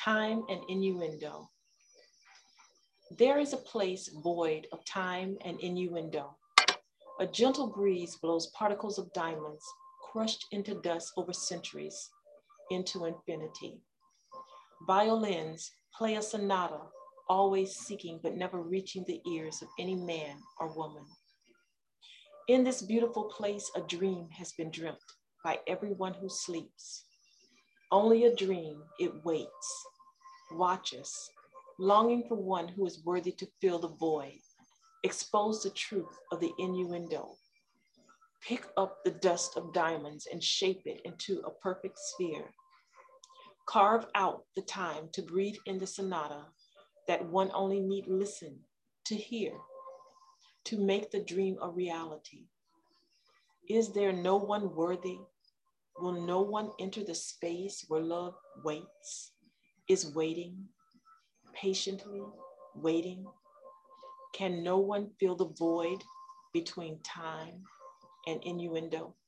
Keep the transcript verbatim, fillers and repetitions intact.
Time and innuendo. There is a place void of time and innuendo. A gentle breeze blows particles of diamonds crushed into dust over centuries, into infinity. Violins play a sonata, always seeking but never reaching the ears of any man or woman. In this beautiful place, a dream has been dreamt by everyone who sleeps. Only a dream, it waits, watches, longing for one who is worthy to fill the void, expose the truth of the innuendo, pick up the dust of diamonds and shape it into a perfect sphere. Carve out the time to breathe in the sonata that one only need listen to hear, to make the dream a reality. Is there no one worthy? Will no one enter the space where love waits, is waiting, patiently waiting? Can no one fill the void between time and innuendo?